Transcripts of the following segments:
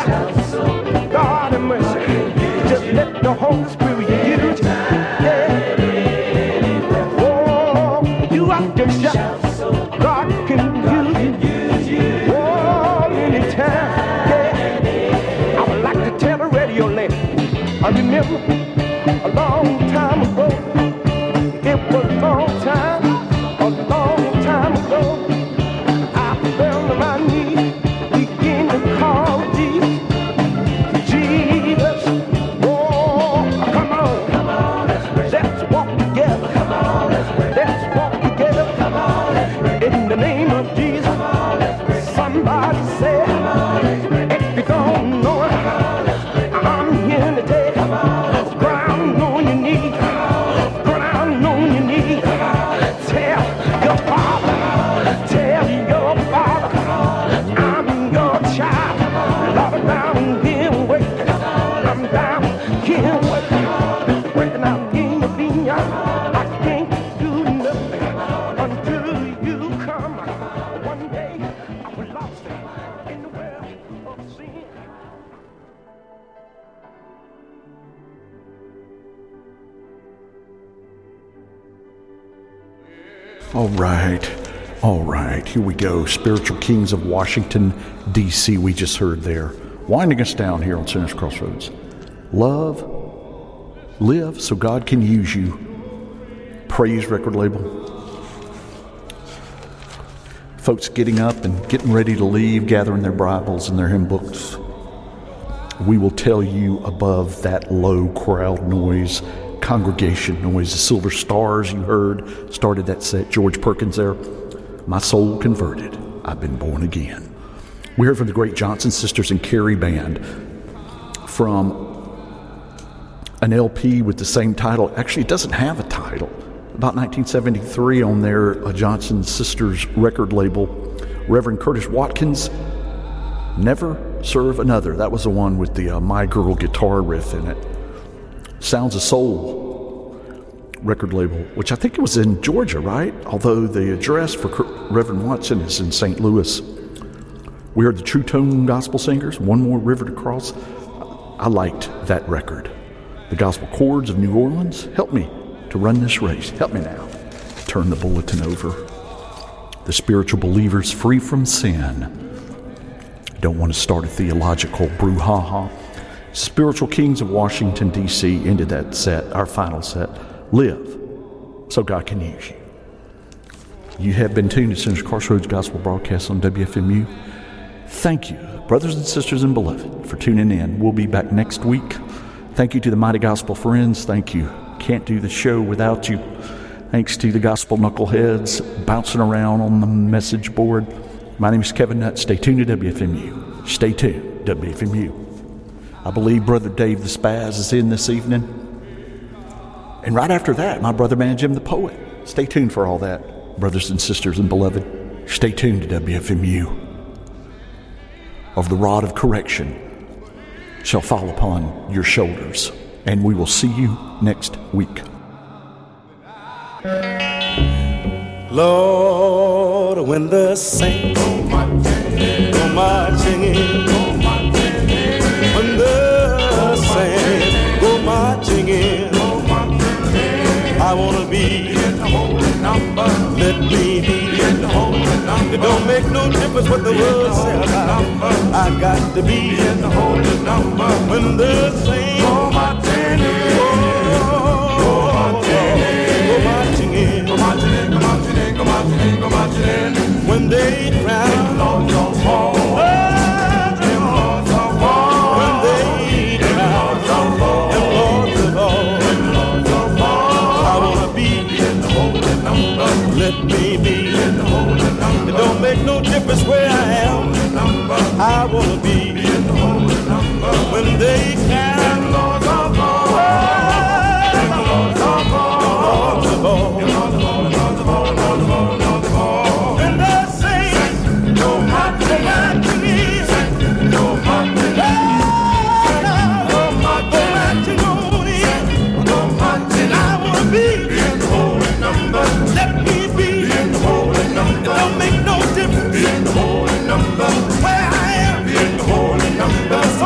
shout. God have mercy. Just let the Holy Spirit use you. Yeah. Oh, you have to shout. God can use you. Oh, anytime. Yeah. I would like to tell a radio lady. I remember a long time ago. It was a long time ago. I fell on my knees, began to call Jesus. Jesus, oh, come on, let's walk together. Let's walk together in the name of Jesus. Somebody said, if you don't know it, I'm here to tell you. Ground on your knees, ground on your knees. Tell your father, I'm your child. Lord, I'm here waiting. I'm down here waiting. Working out in the vineyard. I can't do nothing until you come. One day I was lost in the world of sin. All right, here we go. Spiritual Kings of Washington, D.C. we just heard there. Winding us down here on Sinners Crossroads. Love, live so God can use you. Praise record label. Folks getting up and getting ready to leave, gathering their Bibles and their hymn books. We will tell you above that low crowd noise, congregation noise, the Silver Stars you heard started that set. George Perkins there. My soul converted. I've been born again. We heard from the great Johnson Sisters and Carey Band from an LP with the same title. Actually, it doesn't have a title. About 1973 on their Johnson Sisters record label. Reverend Curtis Watkins, Never Serve Another. That was the one with the My Girl guitar riff in it. Sounds of Soul record label, which I think it was in Georgia, right? Although the address for Reverend Watson is in St. Louis. We heard the True Tone Gospel Singers, One More River to Cross. I liked that record. The Gospel Chords of New Orleans, help me to run this race. Help me now. Turn the bulletin over. The Spiritual Believers, Free from Sin. Don't want to start a theological brouhaha. Spiritual Kings of Washington, D.C. ended that set, our final set. Live so God can use you. You have been tuned to Sinners Crossroads Gospel Broadcast on WFMU. Thank you, brothers and sisters and beloved, for tuning in. We'll be back next week. Thank you to the Mighty Gospel Friends. Thank you. Can't do the show without you. Thanks to the Gospel Knuckleheads bouncing around on the message board. My name is Kevin Nutt. Stay tuned to WFMU. Stay tuned, WFMU. I believe Brother Dave the Spaz is in this evening. And right after that, my brother man Jim the Poet. Stay tuned for all that, brothers and sisters and beloved. Stay tuned to WFMU. Of the rod of correction shall fall upon your shoulders. And we will see you next week. Lord, when the saints go marching in, when the saints go marching in, I want to be in the holy number. Let me be in the holy number. It don't make no difference what the world says about. I got to be in the holy number. When the saints go marching in, go marching in, go marching in, go marching in, go marching in, go marching in. When they crown the Lord shall fall. Let me be in the holy number. It don't make no difference where I am. I want to be in the holy number. When they count the Lord's of all, the Lord's of all, the Lord's of all, the Lord's of all, the Lord's of all, the Lord's of all, the Lord's of all. When the saints go marching in, go marching in, go marching on in, go marching. I want to be in the holy number. Let me it don't make no difference. Be in the holy number. Where I am. Be in the holy number.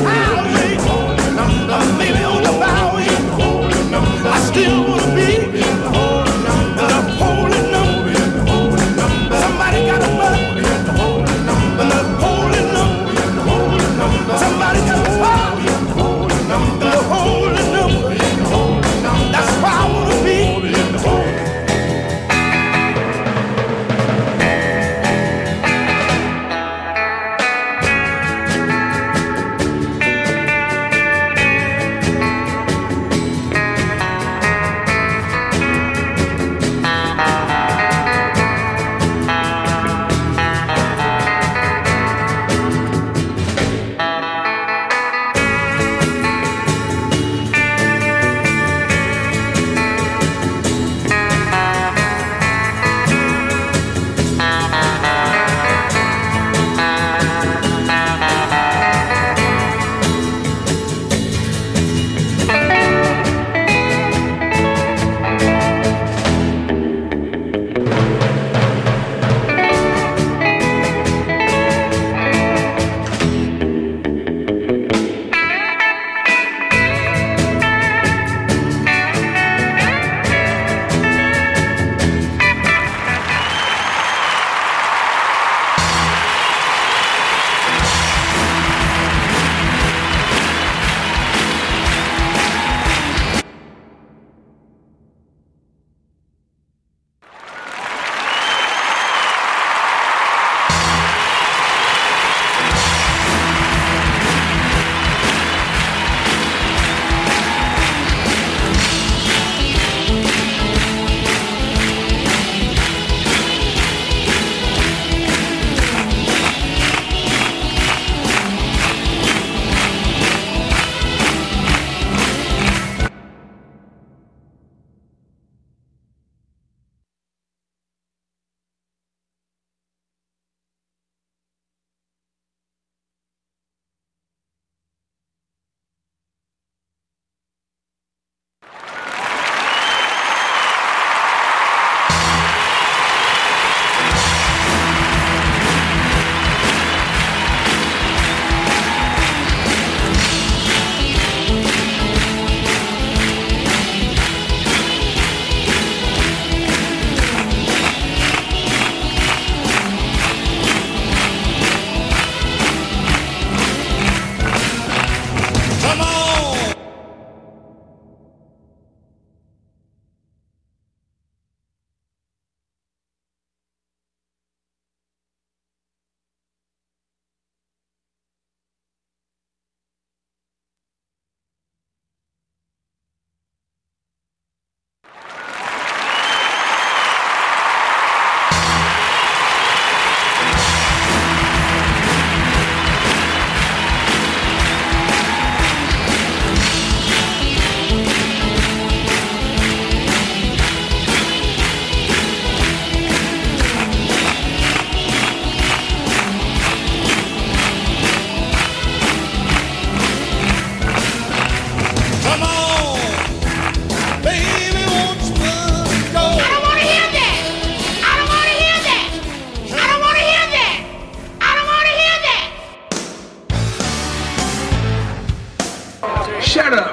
Shut up.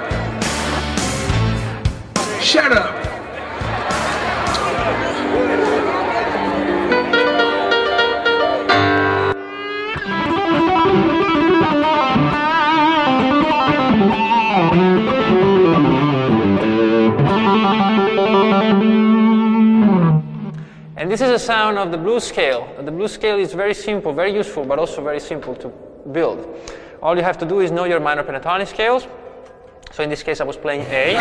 Shut up. And this is a sound of the blues scale. The blues scale is very simple, very useful, but also very simple to build. All you have to do is know your minor pentatonic scales. So in this case, I was playing A.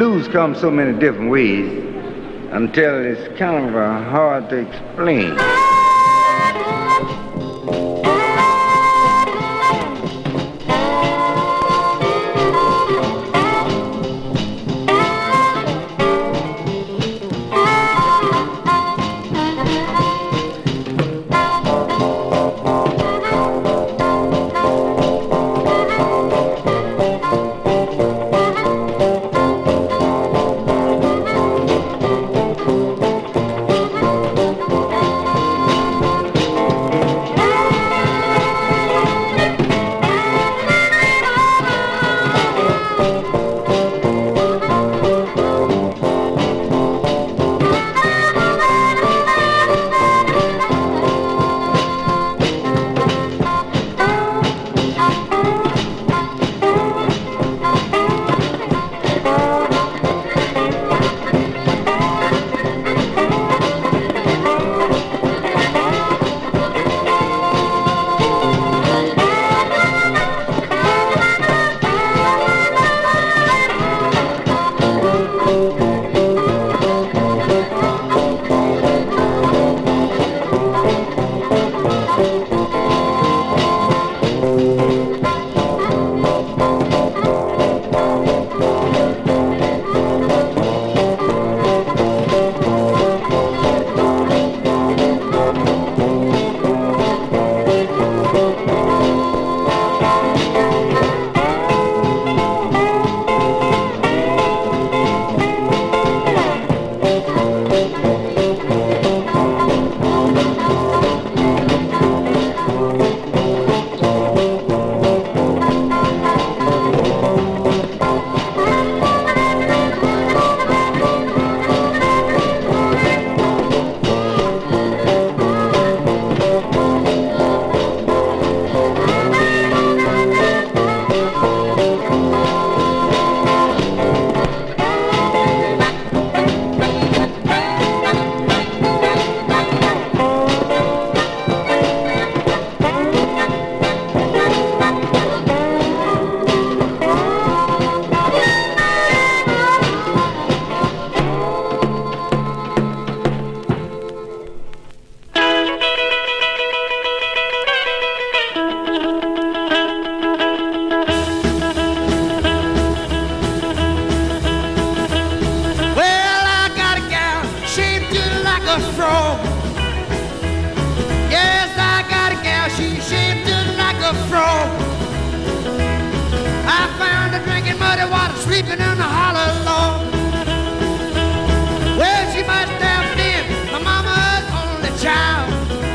blues come so many different ways until it's kind of hard to explain. Sleeping in the hollow log. Well, she must have been my mama's only child.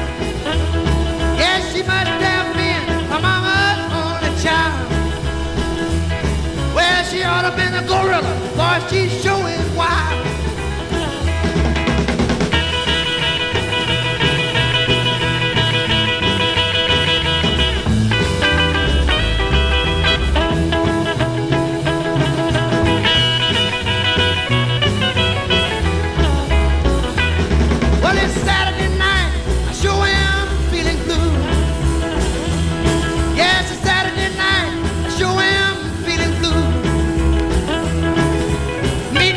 Yes, she must have been my mama's only child. Well, she ought to have been a gorilla, for she sure is wild. Meet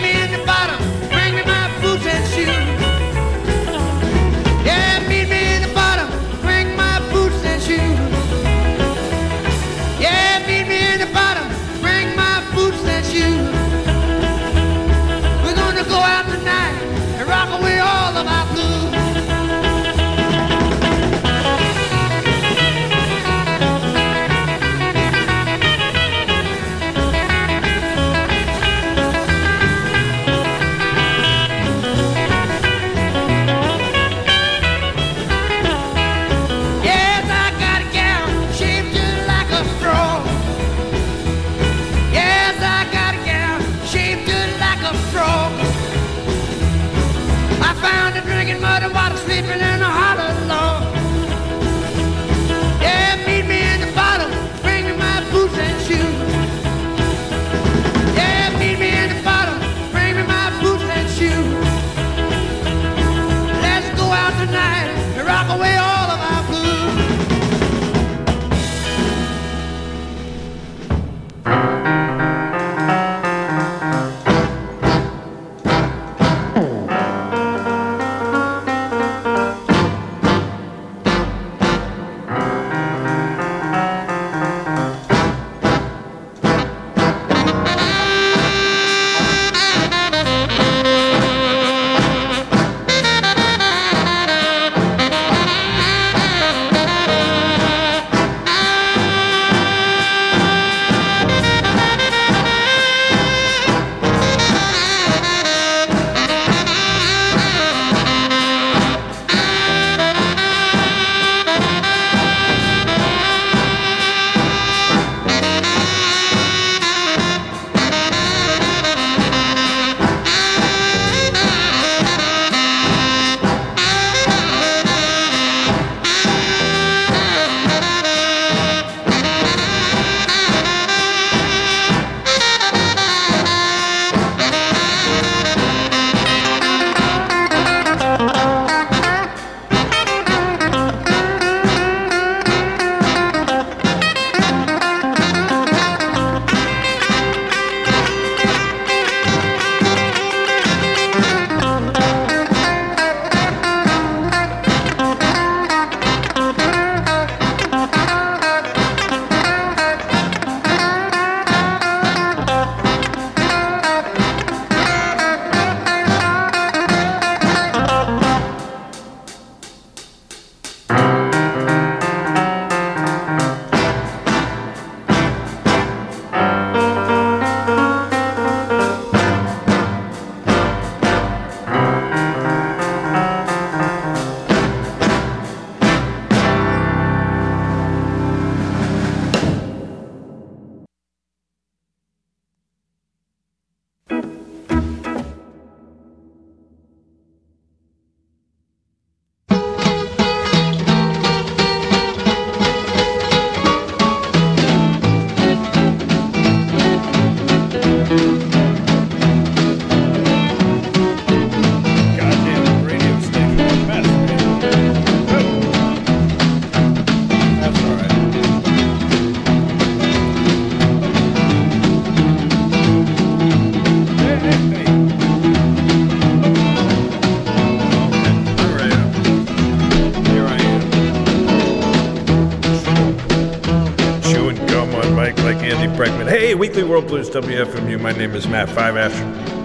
Bregman. Hey, Weekly World Blues, WFMU. My name is Matt Five Asher.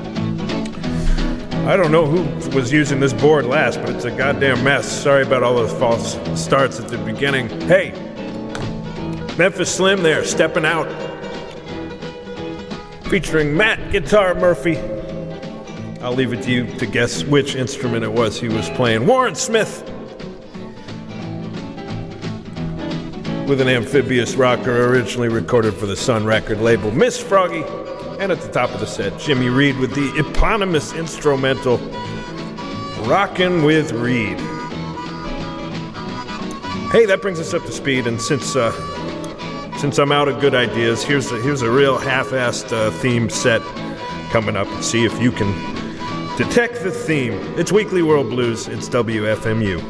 I don't know who was using this board last, but it's a goddamn mess. Sorry about all those false starts at the beginning. Hey, Memphis Slim there, stepping out. Featuring Matt Guitar Murphy. I'll leave it to you to guess which instrument it was he was playing. Warren Smith with an amphibious rocker originally recorded for the Sun record label. Miss Froggy. And at the top of the set, Jimmy Reed with the eponymous instrumental Rockin' with Reed. Hey, that brings us up to speed, and since I'm out of good ideas, here's a real half-assed theme set coming up, and see if you can detect the theme. It's Weekly World Blues, it's WFMU.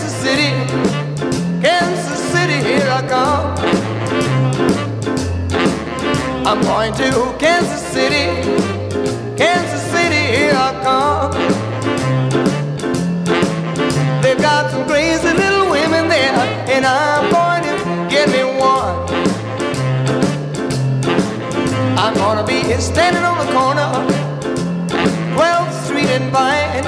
Kansas City, Kansas City, here I come. I'm going to Kansas City, Kansas City, here I come. They've got some crazy little women there, and I'm going to get me one. I'm gonna be standing on the corner, 12th Street and Vine.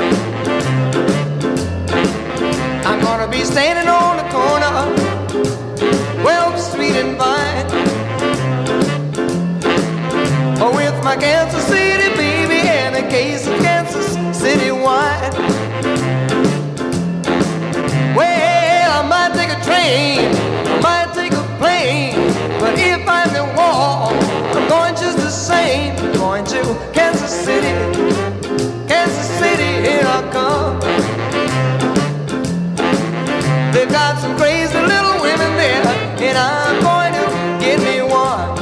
I'm gonna be standing on the corner, 12th Street and Vine. Oh, with my Kansas City baby and a case of Kansas City wine. Well, I might take a train, I might take a plane, but if I'm in war, I'm going just the same. I'm going to Kansas City, Kansas City, here I come. They've got some crazy little women there, and I'm going to get me one.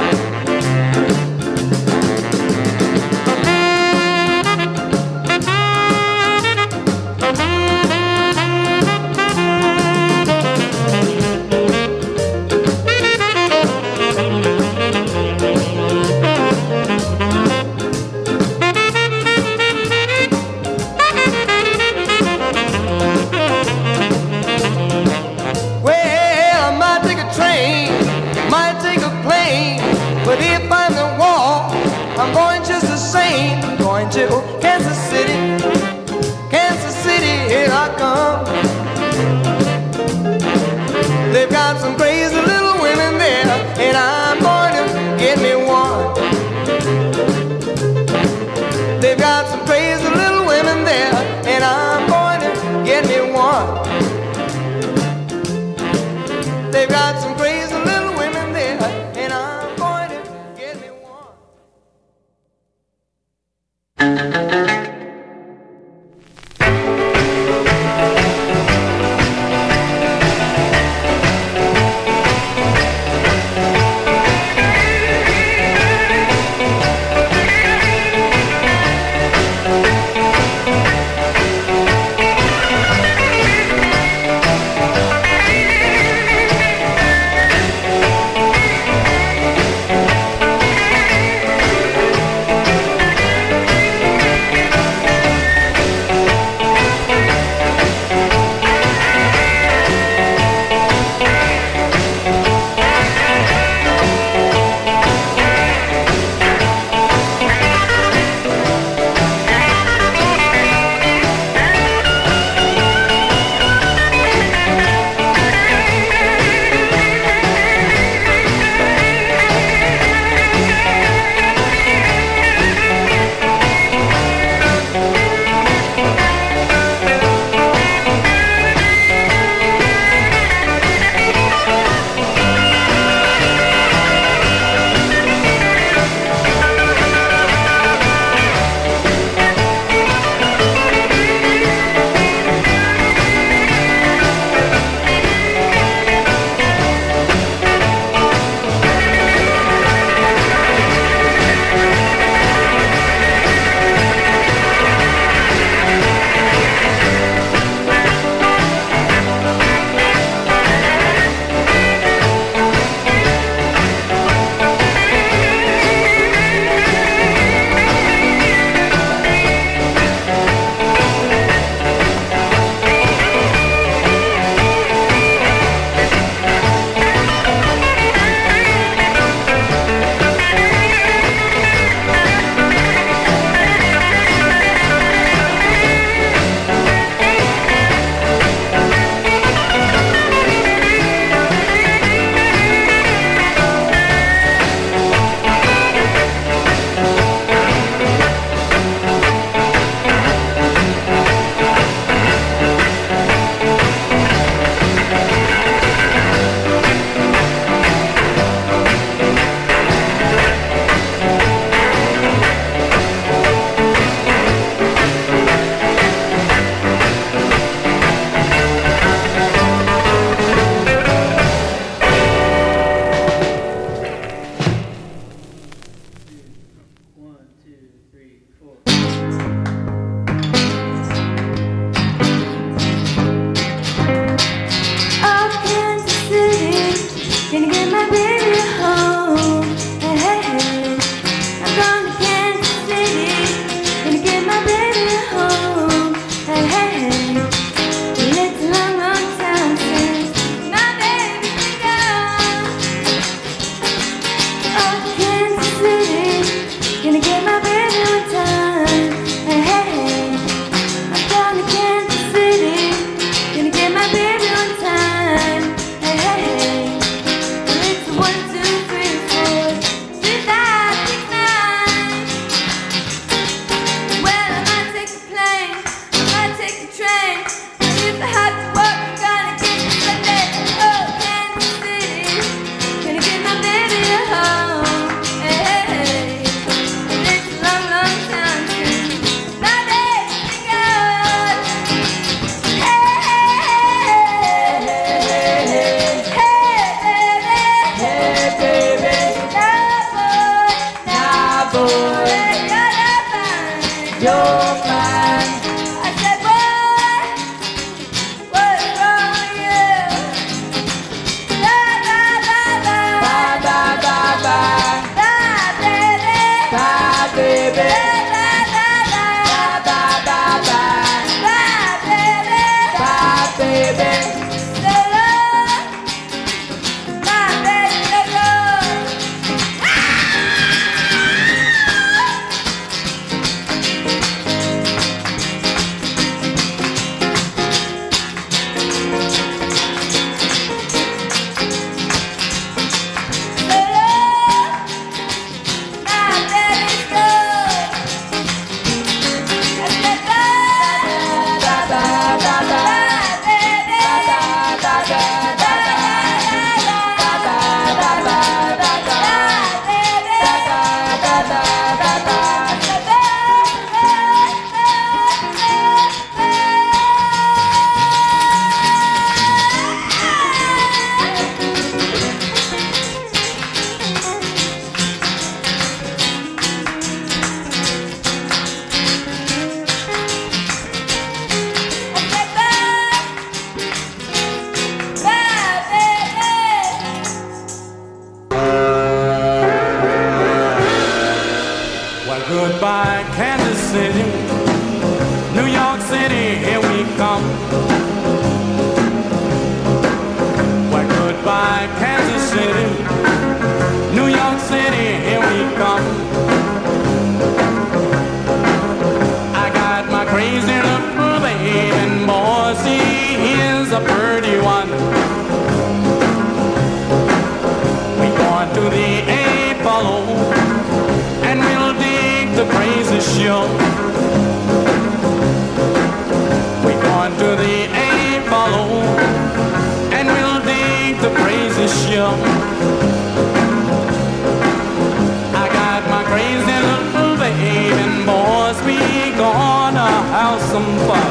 Well, I might take a train, freedom. I got my crazy little baby, and boys, we gonna have some fun.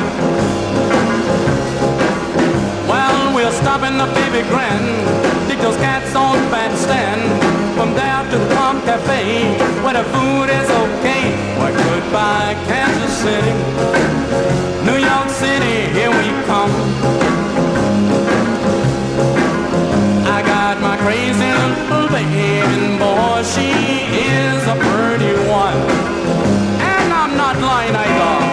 Well, we'll stop in the Baby Grand, dig those cats on the bandstand. From there to the Palm Cafe, where the food is okay. Why, goodbye, Kansas City, New York City, here we come. I got my crazy little baby, and boy, she is a pretty one. And I'm not lying either.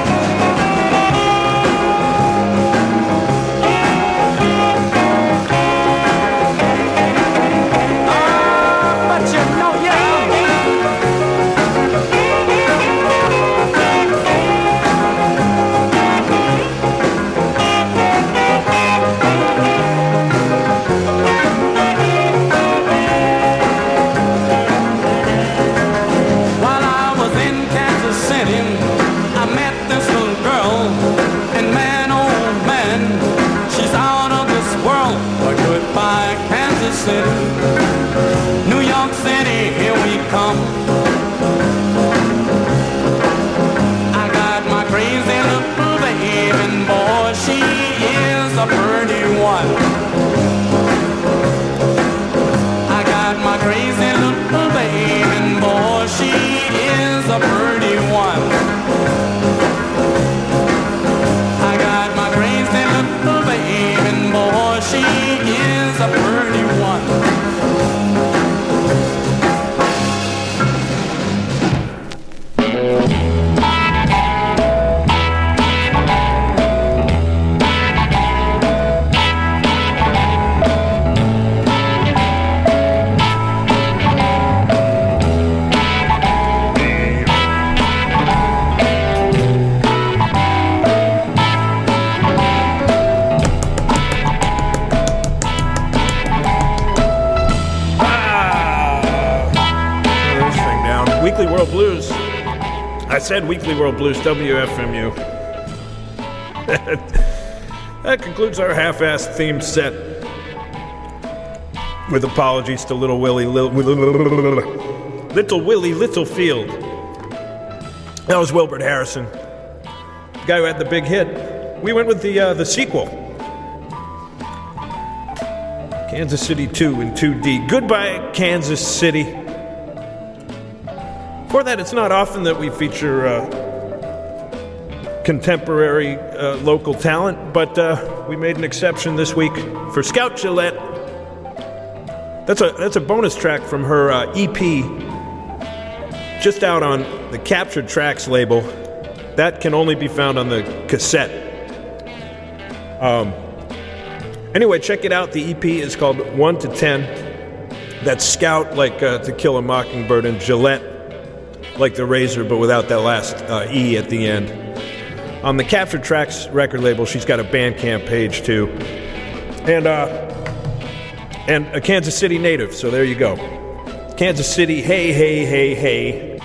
City, New York City, here we come. I got my crazy little baby, and boy, she is a pretty one. I got my crazy little baby, and boy, she is a pretty one. I got my crazy little baby, and boy, she is a pretty one. Weekly World Blues. I said Weekly World Blues, WFMU. That concludes our half-assed themed set. With apologies to Little Willie Littlefield. That was Wilbert Harrison, the guy who had the big hit. We went with the sequel, Kansas City 2 in 2D. Goodbye, Kansas City. For that, it's not often that we feature contemporary local talent, but we made an exception this week for Scout Gillette. That's a bonus track from her EP, just out on the Captured Tracks label. That can only be found on the cassette. Anyway, check it out. The EP is called 1 to 10. That's Scout, like To Kill a Mockingbird, and Gillette, like the razor, but without that last E at the end. On the Captured Tracks record label, she's got a Bandcamp page too, and a Kansas City native. So there you go, Kansas City. Hey, hey, hey, hey.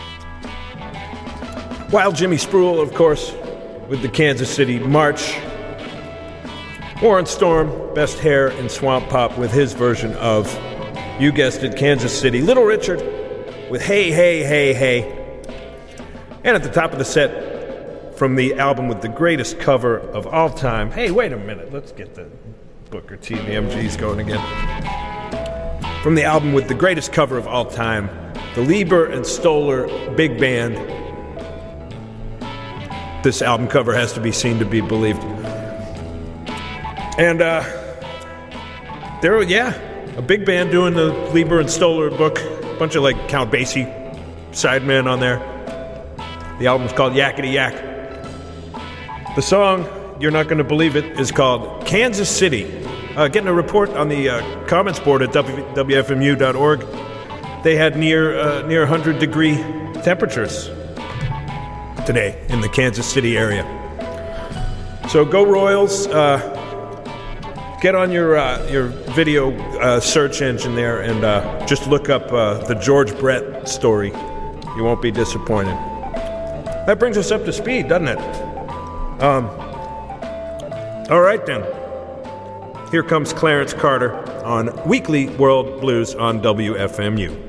Wild Jimmy Spruill, of course, with the Kansas City March. Warren Storm, Best Hair, and Swamp Pop with his version of, you guessed it, Kansas City. Little Richard with Hey, Hey, Hey, Hey. And at the top of the set, from the album with the greatest cover of all time. Hey, wait a minute. Let's get the Booker T and the MGs going again. From the album with the greatest cover of all time, the Lieber and Stoller Big Band. This album cover has to be seen to be believed. And, a big band doing the Lieber and Stoller book. A bunch of, like, Count Basie sidemen on there. The album's called Yakety Yak. The song, you're not going to believe it, is called Kansas City. Getting a report on the comments board at WFMU.org. They had near 100-degree temperatures today in the Kansas City area. So go Royals. Get on your video search engine there and just look up the George Brett story. You won't be disappointed. That brings us up to speed, doesn't it? All right, then. Here comes Clarence Carter on Weekly World Blues on WFMU.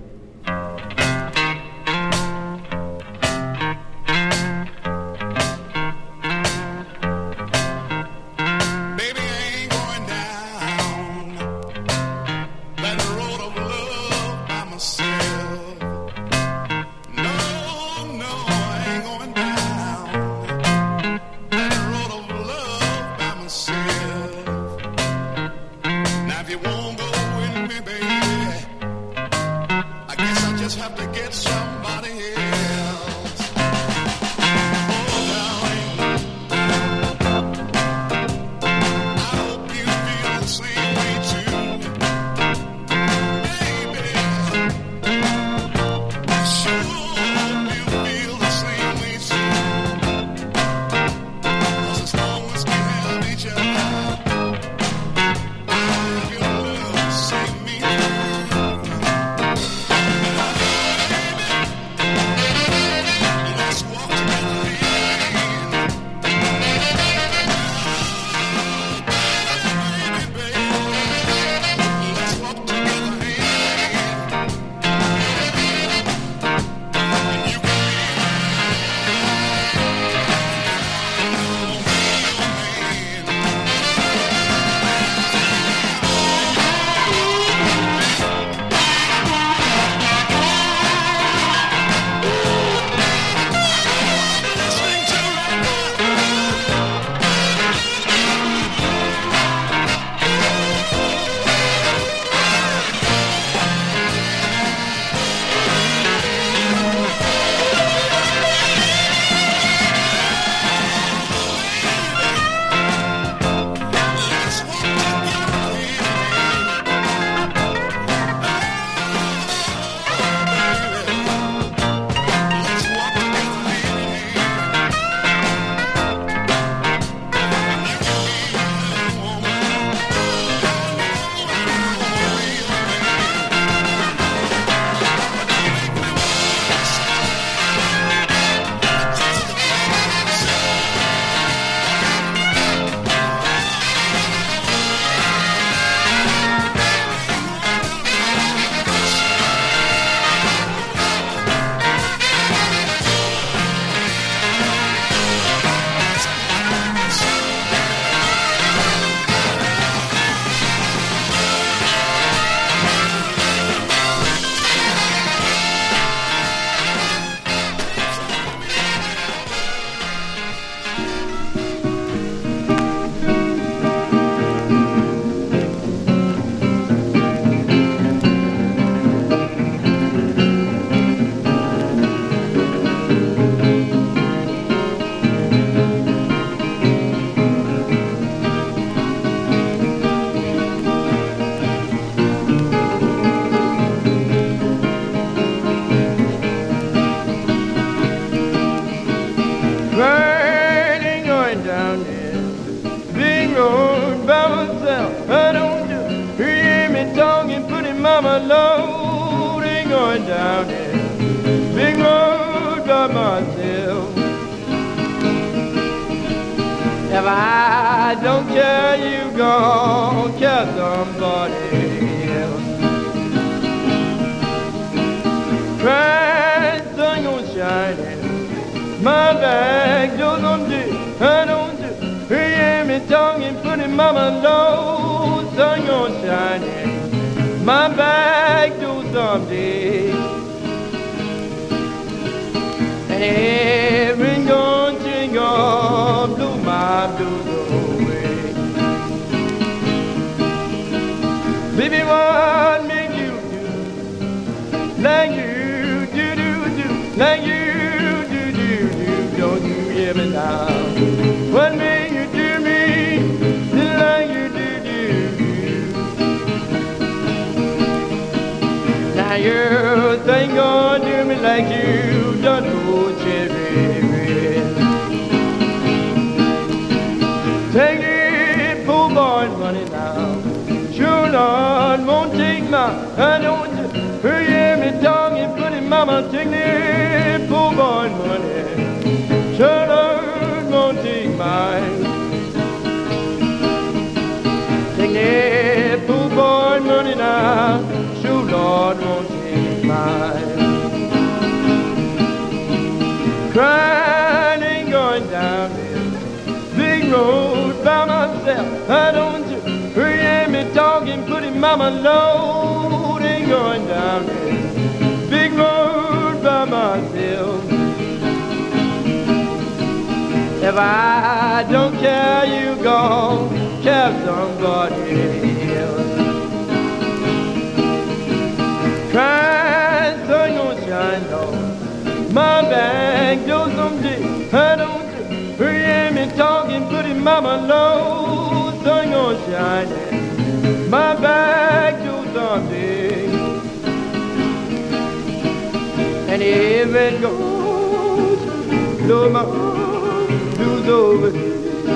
Mama loading going down this big road by myself. If I don't care, you gon' care somebody else. Bright sun gon' shining, my back door someday. I don't do, hear me talking, putting mama low. Sun gon' shining, my back door someday. And every gon' jingle blew my blues away. Baby, what make you do like you do, like you do, don't you hear me now? What make you do me like you do? Now you think gonna do me like you done old Cherry Red. Take the poor boy money now. Sure Lord won't take my, I don't hear me talking, putting mama take the poor boy money. Sure Lord won't take mine. mama load ain't going down this big road by myself. If I don't care, you gon' care somebody else. Crying sun gon' shine on my back door someday. I don't hear me talking, pretty mama low. Sun gon' shine on my back door someday. And if it goes, blow my blues over.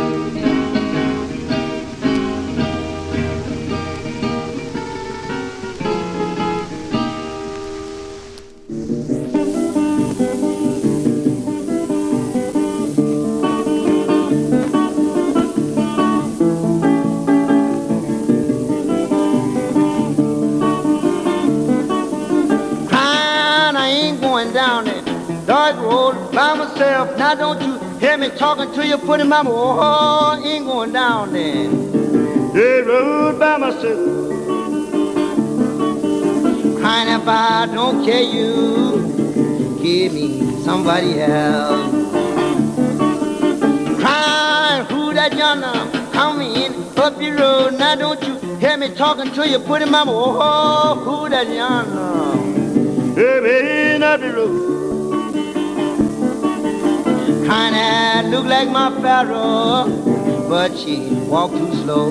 Dark road by myself. Now don't you hear me talking to you, putting my oh, ain't going down there. Dead road by myself. Crying if I don't care you, give me somebody else. Crying who that yonder coming up the road. Now don't you hear me talking to you, putting my oh, who that yonder coming up the road. Kinda look like my Pharaoh, but she walk too slow.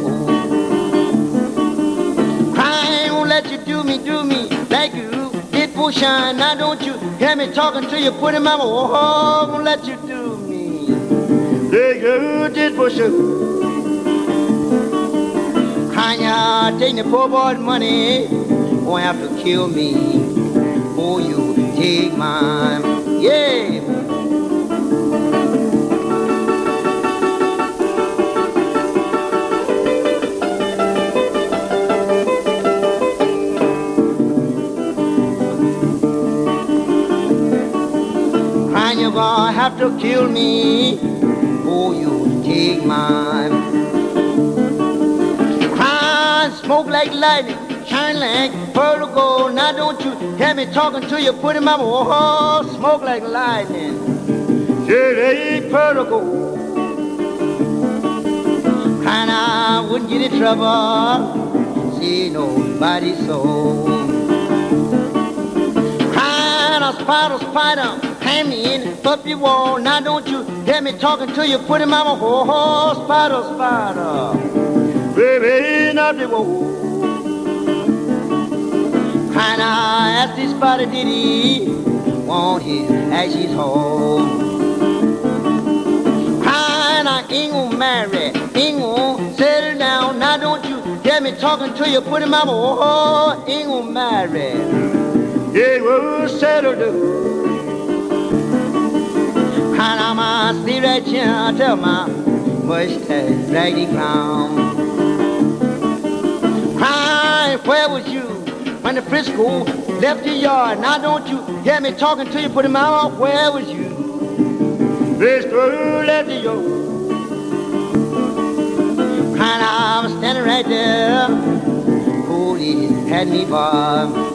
Crying won't let you do me like you did for shine. Now don't you hear me talking to you, putting my oh, won't let you do me like you did for sure. Crying taking the poor boy's money, won't have to kill me, or you take mine, yeah. You're gonna have to kill me, or you take mine. Crying, smoke like lightning, shine like pearl of gold. Now don't you hear me talking to you, putting my oh, smoke like lightning, shine like pearl of gold. Crying, I wouldn't get in trouble, see nobody so. Crying, a spider, hand me in up your wall. Now don't you hear me talking to you, putting my oh, spider, baby, up the wall. Crying, I asked this spider, did he want his ashes home? Crying, I ain't gonna marry, ain't gonna settle down. Now don't you hear me talking to you, putting my oh, ain't gonna marry, it will settle down. And I'm a stay right here until my mustache drag the ground. Crying, where was you when the Frisco left your yard? Now don't you hear me talking to you, put him out, where was you? Frisco left your yard. Crying, I'm standing right there, police had me barred.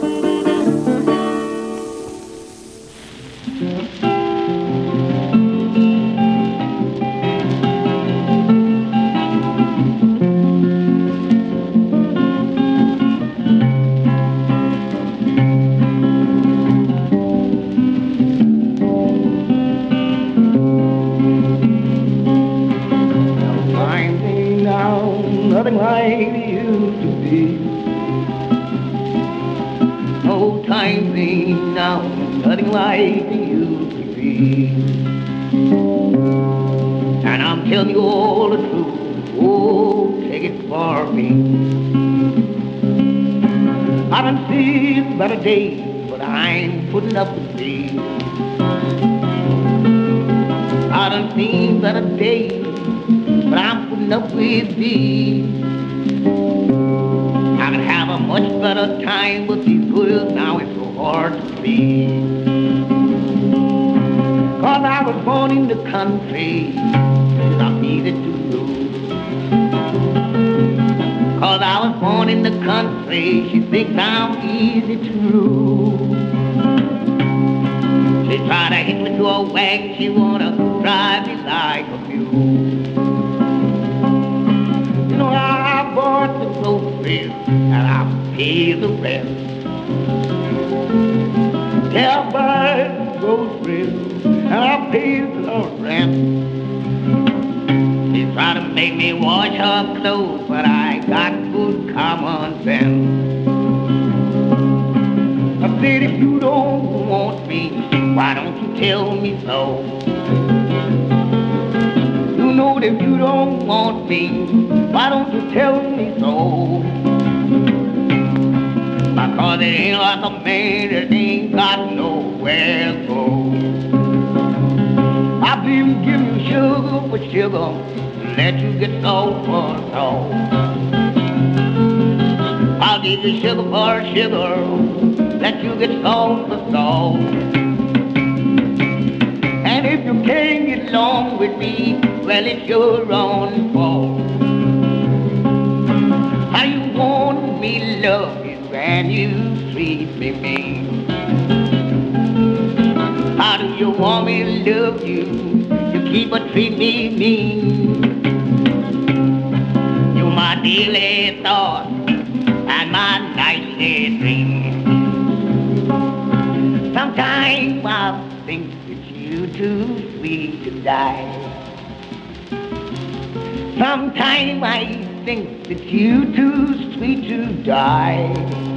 Nothing like it used to be. No time ain't now, nothing like it used to be. And I'm telling you all the truth, oh, take it for me. I done seen better days, but I ain't putting up with these. I done seen better days, but I'm putting up with these. I could have a much better time with these girls, now it's so hard to see. 'Cause I was born in the country, I needed to lose. Because I was born in the country, she thinks I'm easy to rule. She tried to hit me to a wagon, she wanna drive me like a mule. You know, I bought the groceries and I paid the rest. Yeah, I bought the groceries and I paid the rent. She tried to make me wash her clothes, but I got good common sense. I said, if you don't want me, why don't you tell me so? You know that you don't want me, why don't you tell me so? Because it ain't like a man that ain't got nowhere to go. I'll even give you sugar for sugar, let you get salt for salt. I'll give you sugar for sugar, let you get salt for salt. And if you can't get along with me, well, it's your own fault. How you want me to love you and you treat me mean? How do you want me to love you? You keep on treating me mean. You're my daily thought and my nightly dream. Sometimes I think that you're too sweet to die. Sometimes I think that you're too sweet to die.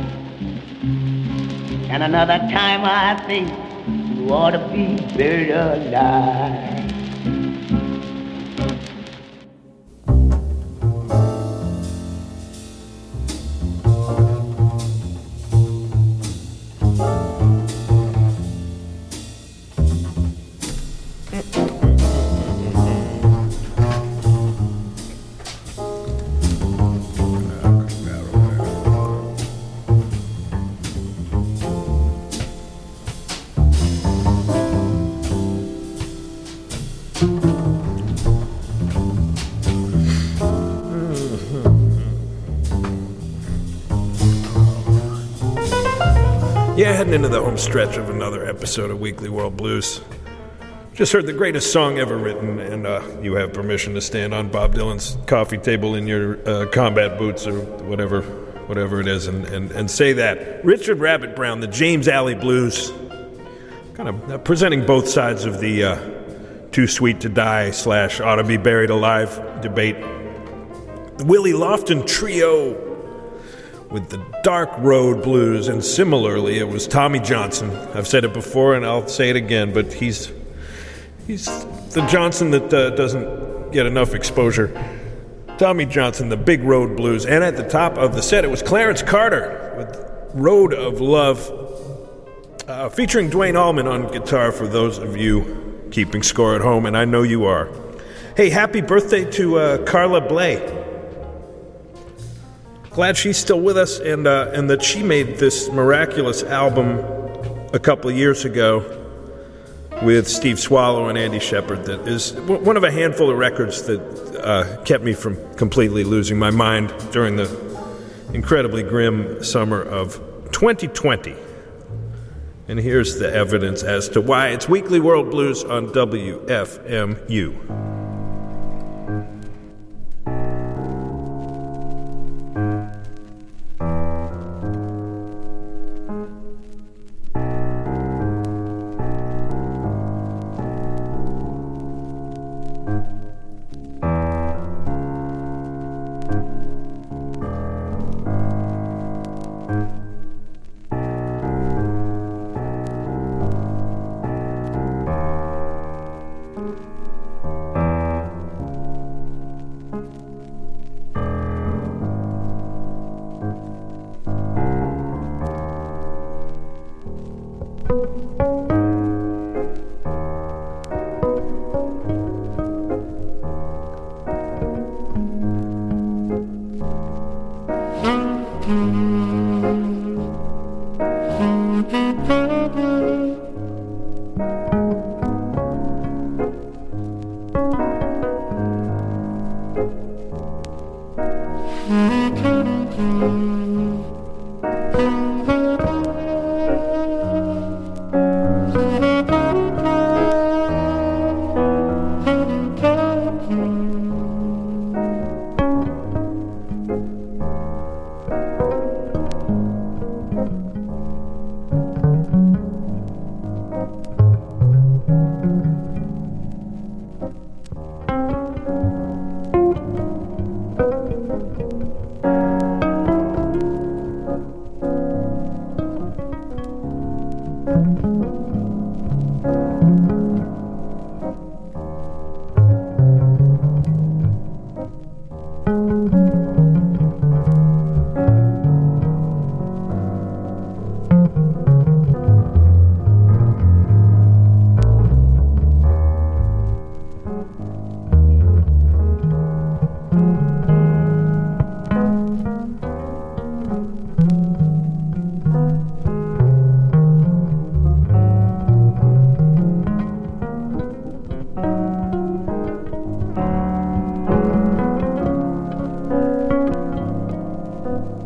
And another time I think you ought to be buried alive. Yeah, heading into the home stretch of another episode of Weekly World Blues. Just heard the greatest song ever written, and you have permission to stand on Bob Dylan's coffee table in your combat boots or whatever it is, and say that. Richard Rabbit Brown, the James Alley Blues, kind of presenting both sides of the too sweet to die / ought to be buried alive debate. The Willie Lofton Trio with the Dark Road Blues, and similarly it was Tommy Johnson. I've said it before and I'll say it again, but he's the Johnson that doesn't get enough exposure. Tommy Johnson, the Big Road Blues, and at the top of the set it was Clarence Carter with Road of Love, featuring Dwayne Allman on guitar for those of you keeping score at home, and I know you are. Hey, happy birthday to Carla Bley. Glad she's still with us, and that she made this miraculous album a couple of years ago with Steve Swallow and Andy Shepherd. That is one of a handful of records that kept me from completely losing my mind during the incredibly grim summer of 2020. And here's the evidence as to why it's Weekly World Blues on WFMU. Mm-hmm.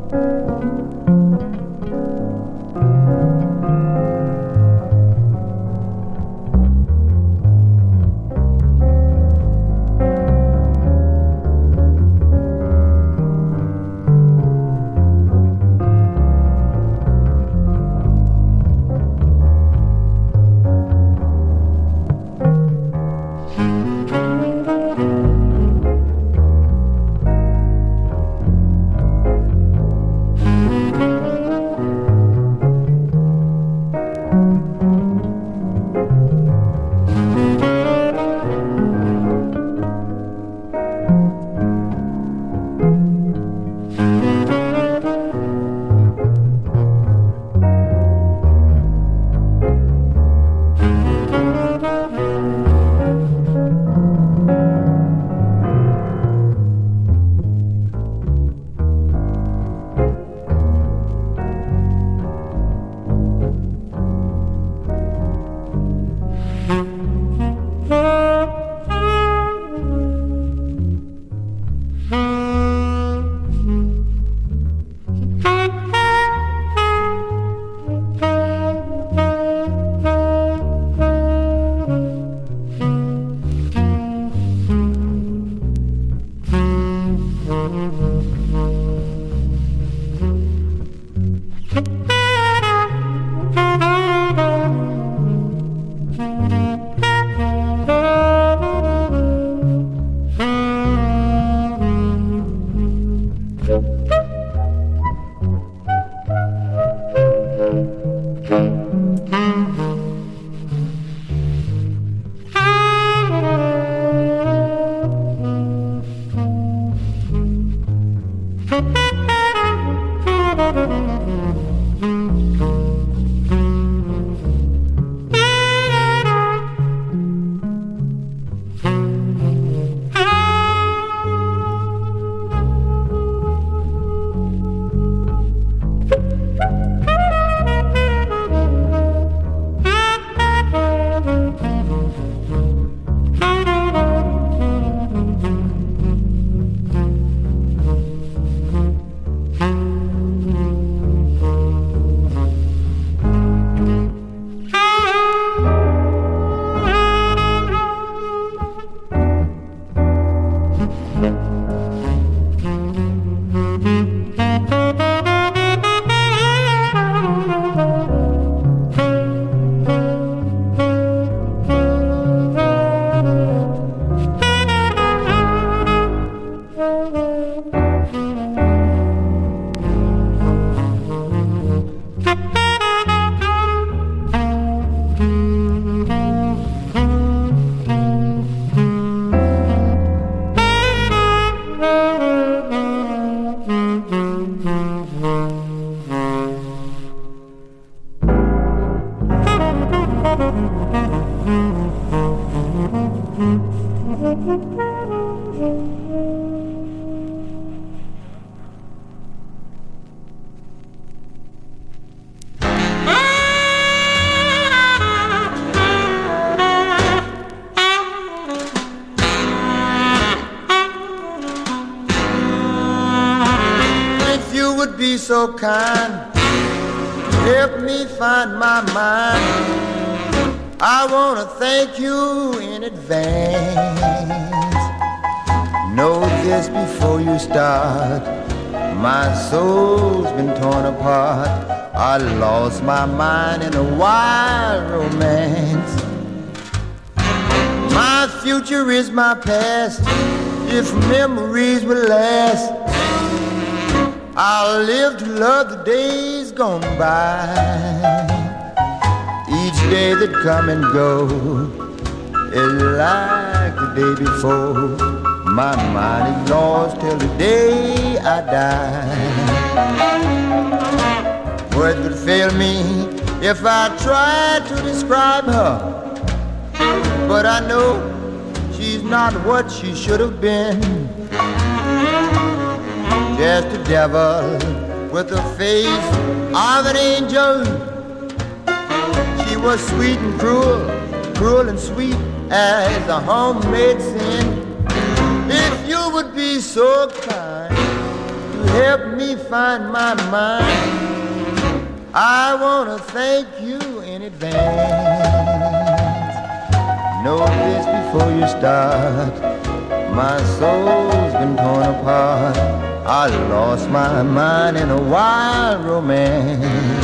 So kind, help me find my mind. I want to thank you in advance. Know this before you start. My soul's been torn apart. I lost my mind in a wild romance. My future is my past. If memories will last, I'll live to love the days gone by. Each day that come and go is like the day before. My mind is lost till the day I die. Words would fail me if I tried to describe her, but I know she's not what she should have been. Just a devil with the face of an angel. She was sweet and cruel, cruel and sweet as a homemade sin. If you would be so kind to help me find my mind. I want to thank you in advance. Know this before you start. My soul's been torn apart. I lost my mind in a wild romance.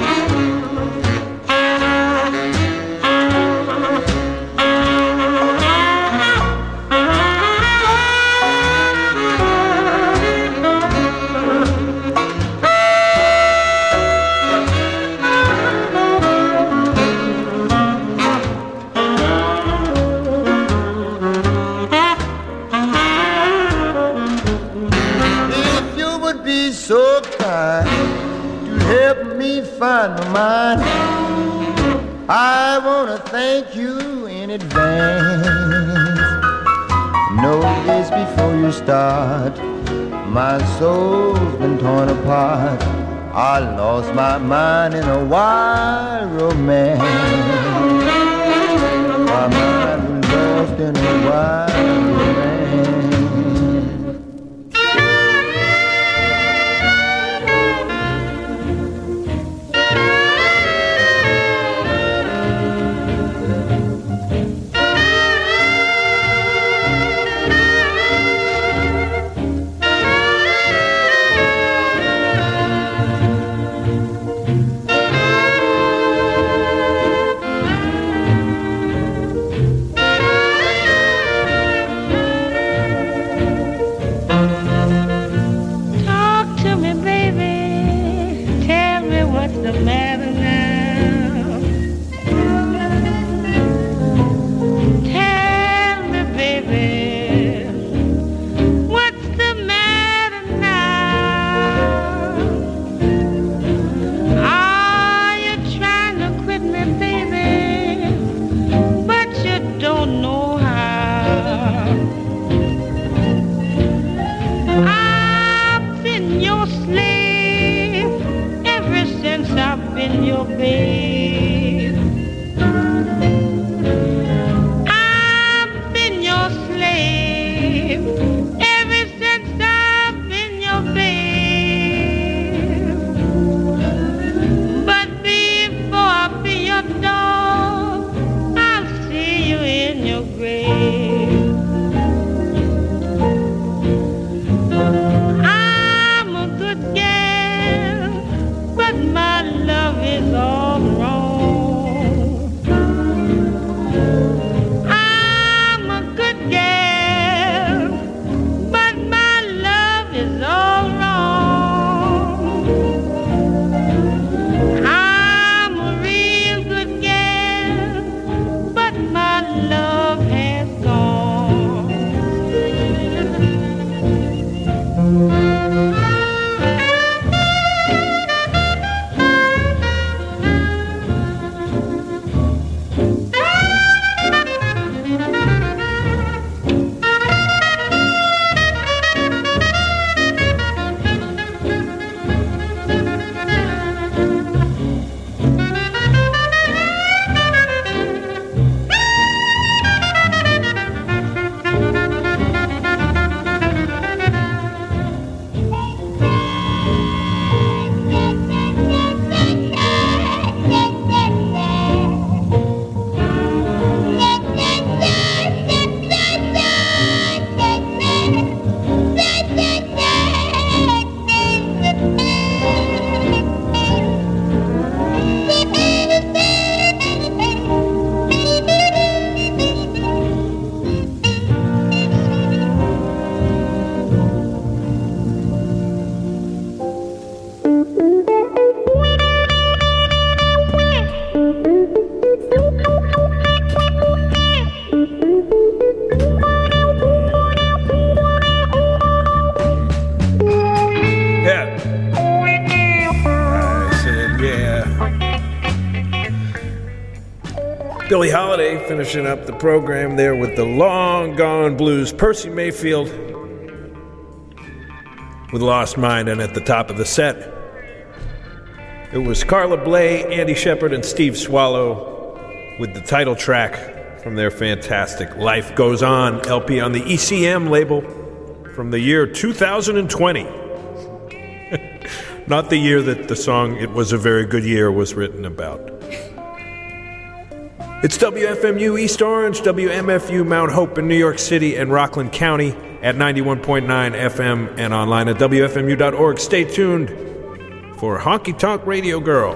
So kind to help me find my mind. I want to thank you in advance. Know this before you start. My soul's been torn apart. I lost my mind in a wild romance. My mind was lost in a wild romance. Billie Holiday finishing up the program there with the Long Gone Blues. Percy Mayfield with Lost Mind, and at the top of the set, it was Carla Bley, Andy Shepherd, and Steve Swallow with the title track from their fantastic Life Goes On LP on the ECM label from the year 2020. not the year that the song It Was a Very Good Year was written about. It's WFMU East Orange, WMFU Mount Hope in New York City and Rockland County at 91.9 FM and online at WFMU.org. Stay tuned for Honky Tonk Radio Girl.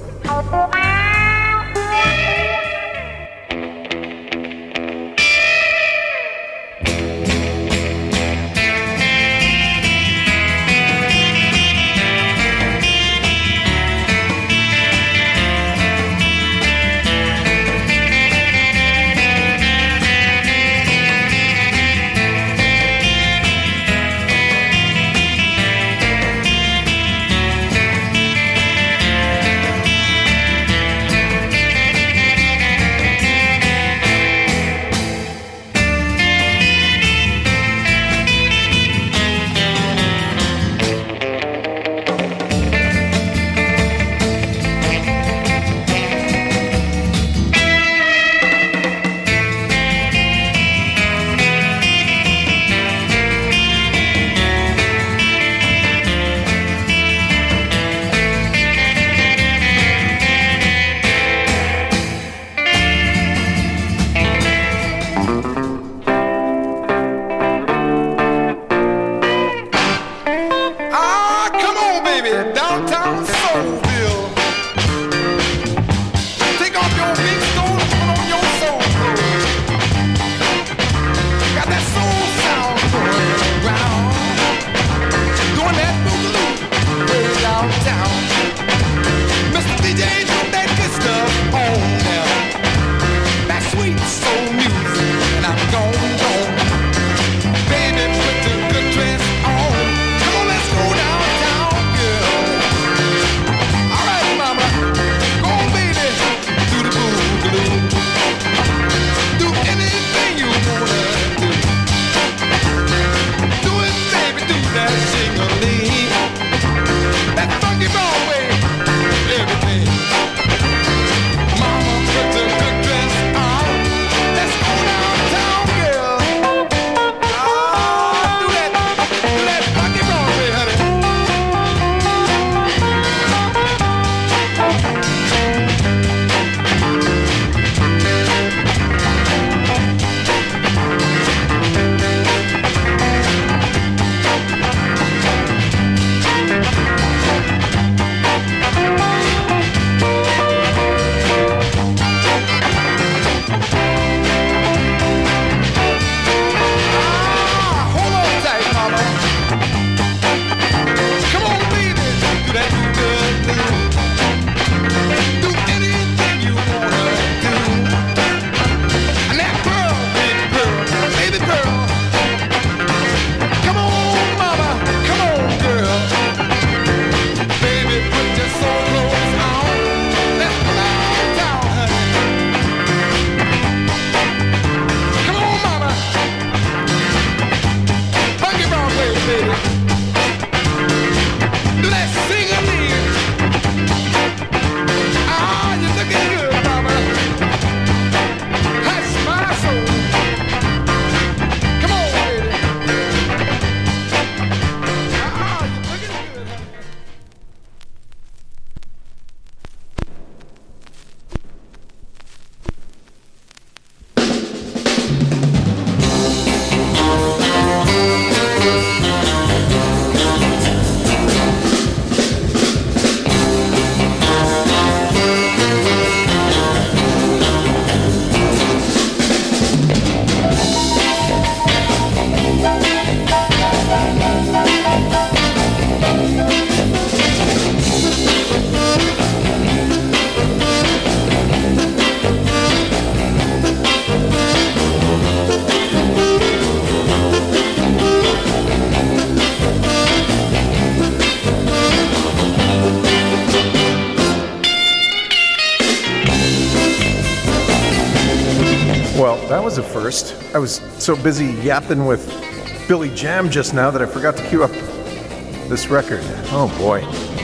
That was a first. I was so busy yapping with Billy Jam just now that I forgot to cue up this record. Oh boy.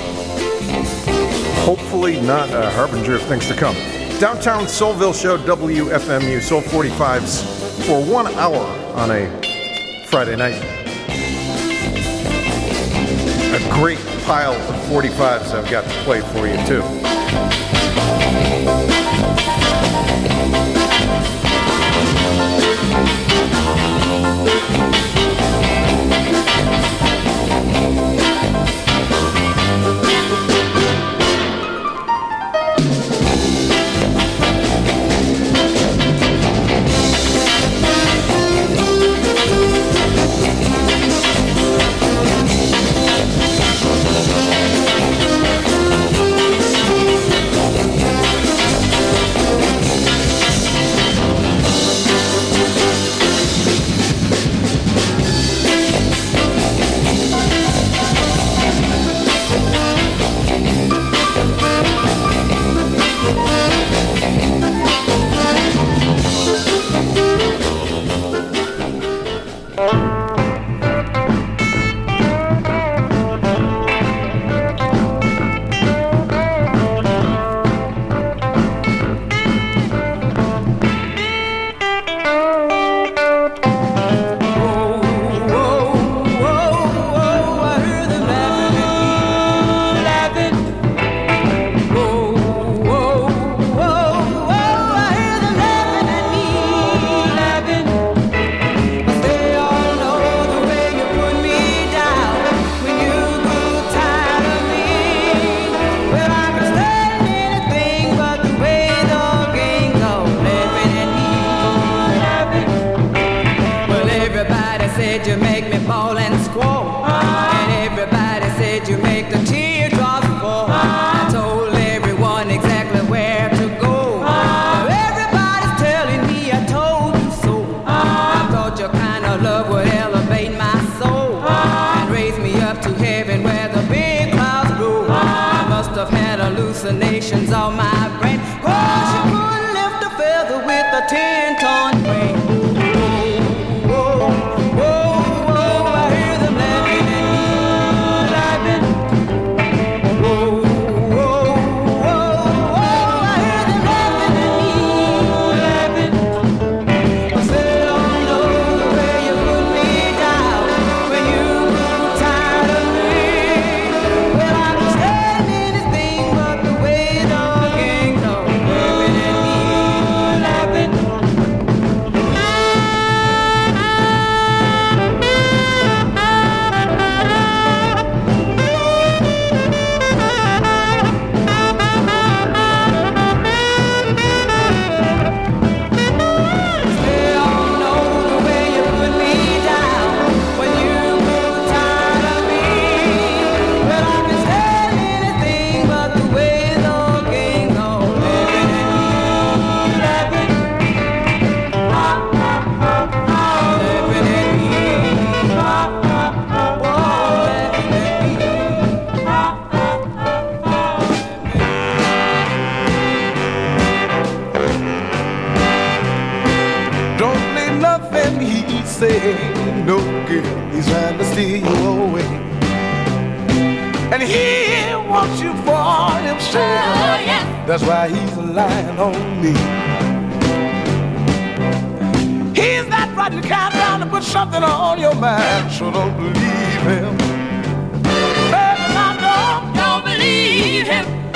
Hopefully not a harbinger of things to come. Downtown Soulville Show, WFMU, Soul 45s for 1 hour on a Friday night. A great pile of 45s I've got to play for you, too. Hallucinations on my brain. Cause you couldn't lift a feather with a 10-ton crane. Whoa, whoa, whoa, I hear them laughing at me, laughing. Whoa, whoa, whoa, whoa, I hear them laughing at me, laughing. I said, oh no, the way you put me down when you grew tired of me. Well, I can stand anything but the way the gang goes, laughing at me, laughing. They all know the way you put me down when you grew tired of me. Well, I can stand anything but the way the gang goes, laughing at me, laughing. Laughing at me, Don't play nothing he say, no girl, he's trying to steal you away. And he wants you for himself. That's why he's lying on me. He's that rotten kind down to put something on your mind, so don't believe him. Baby, I don't believe him.